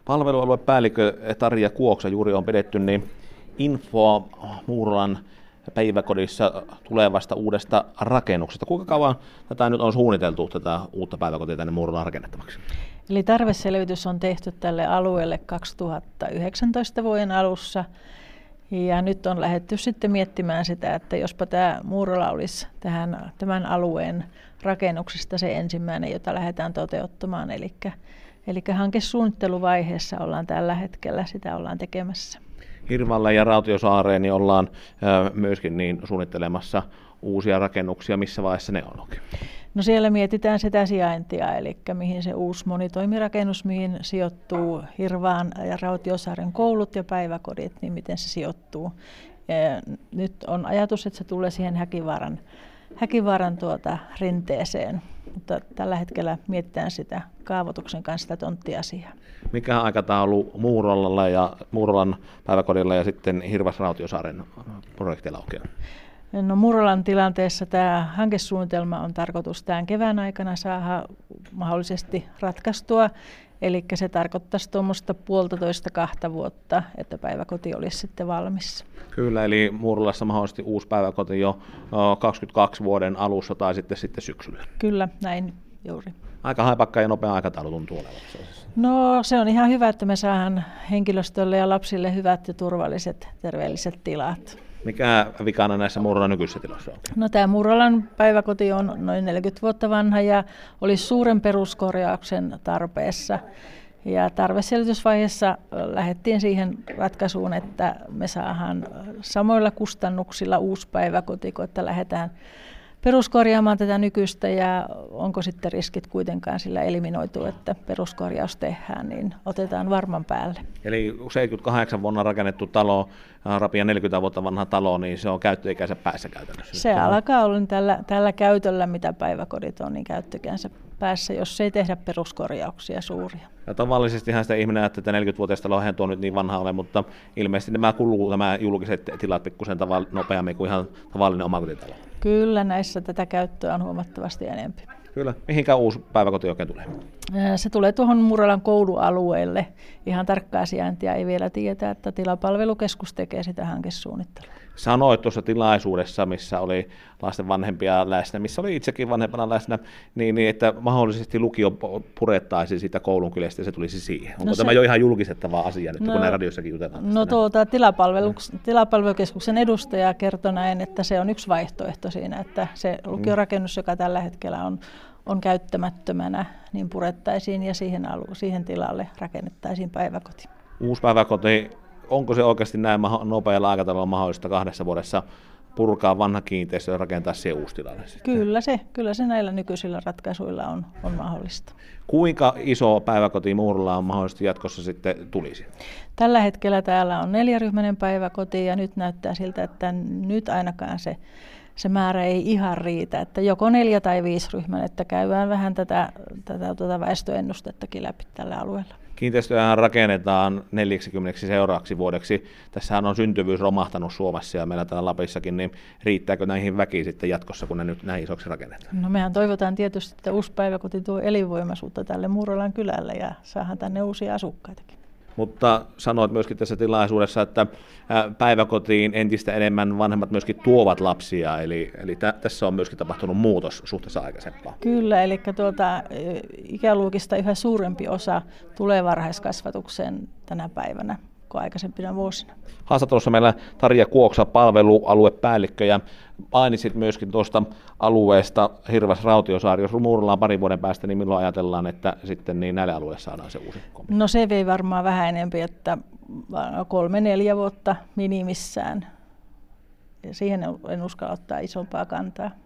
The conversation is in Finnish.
Palvelualuepäällikkö Tarja Kuoksa juuri on pidetty niin infoa Muurolan päiväkodissa tulevasta uudesta rakennuksesta. Kuinka kauan tätä nyt on suunniteltu, tätä uutta päiväkotia tänne Muurolaan rakennettavaksi? Eli tarveselvitys on tehty tälle alueelle 2019 vuoden alussa. Ja nyt on lähdetty sitten miettimään sitä, että jospa tämä Muurola olisi tämän alueen rakennuksesta se ensimmäinen, jota lähdetään toteuttamaan. Eli hankesuunnitteluvaiheessa ollaan tällä hetkellä, sitä ollaan tekemässä. Hirvalla ja Rautiosaareen niin ollaan myöskin niin suunnittelemassa uusia rakennuksia. Missä vaiheessa ne on? No siellä mietitään sitä sijaintia, eli mihin se uusi monitoimirakennus, mihin sijoittuu Hirvaan ja Rautiosaaren koulut ja päiväkodit, niin miten se sijoittuu. Ja nyt on ajatus, että se tulee siihen Häkivaaran rinteeseen, mutta tällä hetkellä mietitään sitä kaavoituksen kanssa sitä tonttiasiaa. Mikä aikataulu Muurolan päiväkodilla ja sitten Hirvas-Rautiosaaren projekteilla on? No Muurolan tilanteessa tämä hankesuunnitelma on tarkoitus tämän kevään aikana saada mahdollisesti ratkaistua. Eli se tarkoittaisi tuommoista 1,5–2 vuotta, että päiväkoti olisi sitten valmis. Kyllä, eli Muurolassa mahdollisesti uusi päiväkoti jo 22 vuoden alussa tai sitten syksyllä. Kyllä, näin juuri. Aika haipakka ja nopea aikataulu tuntuu olevan. No se on ihan hyvä, että me saadaan henkilöstölle ja lapsille hyvät ja turvalliset, terveelliset tilat. Mikä vikana näissä Muurolan nykyisissä tiloissa on? No tämä Muurolan päiväkoti on noin 40 vuotta vanha ja olisi suuren peruskorjauksen tarpeessa. Ja tarveselvitysvaiheessa lähdettiin siihen ratkaisuun, että me saadaan samoilla kustannuksilla uusi päiväkoti, kun että lähdetään peruskorjaamaan tätä nykyistä ja onko sitten riskit kuitenkaan sillä eliminoitu, että peruskorjaus tehdään, niin otetaan varman päälle. Eli 78 vuonna rakennettu talo, rapia 40 vuotta vanha talo, niin se on käyttöikänsä päässä käytännössä. Se alkaa olla tällä käytöllä, mitä päiväkodit on, niin käyttöikänsä päässä, jos ei tehdä peruskorjauksia suuria. Ja tavallisestihan sitä ihminen ajattelee, että 40-vuotias talo eihän tuo nyt niin vanha ole, mutta ilmeisesti nämä julkiset tilat pikkusen nopeammin kuin ihan tavallinen omakotitalo. Kyllä, näissä tätä käyttöä on huomattavasti enemmän. Kyllä. Mihinkä uusi päiväkoti oikein tulee? Se tulee tuohon Muurolan koulualueelle. Ihan tarkkaa sijaintia ei vielä tiedetä, että tilapalvelukeskus tekee sitä hankesuunnittelua. Sanoit tuossa tilaisuudessa, missä oli lasten vanhempia läsnä, missä oli itsekin vanhempana läsnä, niin että mahdollisesti lukio purettaisiin siitä koulun kylästä ja se tulisi siihen. Onko tämä jo ihan julkistettava asia nyt, kun näin radiossakin jutellaan? No tilapalvelukeskuksen edustaja kertoi näin, että se on yksi vaihtoehto siinä, että se lukiorakennus, joka tällä hetkellä on käyttämättömänä, niin purettaisiin ja siihen tilalle rakennettaisiin päiväkoti. Uusi päiväkoti, onko se oikeasti näin nopealla aikataululla mahdollista 2 vuodessa purkaa vanha kiinteistö ja rakentaa siihen uusi tilalle? Kyllä se näillä nykyisillä ratkaisuilla on mahdollista. Kuinka iso päiväkoti Muurolla on mahdollisesti jatkossa sitten tulisi? Tällä hetkellä täällä on 4-ryhmäinen päiväkoti ja nyt näyttää siltä, että nyt ainakaan se määrä ei ihan riitä, että joko 4 tai 5 ryhmän, että käydään vähän tätä väestöennustettakin läpi tällä alueella. Kiinteistöjä rakennetaan 40 seuraavaksi vuodeksi. Tässähän on syntyvyys romahtanut Suomessa ja meillä täällä Lapissakin, niin riittääkö näihin väki sitten jatkossa, kun ne nyt näin isoksi rakennetaan? No mehän toivotaan tietysti, että uusi päiväkoti tuo elinvoimaisuutta tälle Muurolan kylälle ja saadaan tänne uusia asukkaitakin. Mutta sanoit myöskin tässä tilaisuudessa, että päiväkotiin entistä enemmän vanhemmat myöskin tuovat lapsia, eli tässä on myöskin tapahtunut muutos suhteessa aikaisempaan. Kyllä, eli ikäluokista yhä suurempi osa tulee varhaiskasvatukseen tänä päivänä kuin aikaisempina vuosina. Haastattelussa meillä Tarja Kuoksa, palvelualuepäällikkö, ja mainitsit myöskin tuosta alueesta Hirvas-Rautiosaari. Jos Muurolla on 2 vuoden päästä, niin milloin ajatellaan, että sitten niin näille alueille saadaan se uusi kompi? No se vei varmaan vähän enemmän, että 3-4 vuotta minimissään. Ja siihen en uskalla ottaa isompaa kantaa.